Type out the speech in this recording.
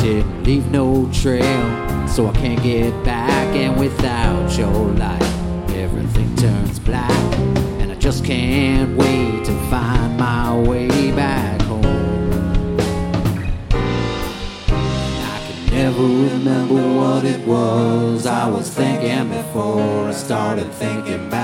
didn't leave no trail, so I can't get back. And without your light, everything turns black, and I just can't wait to find my way back home. I can never remember what it was I was thinking before I started thinking back.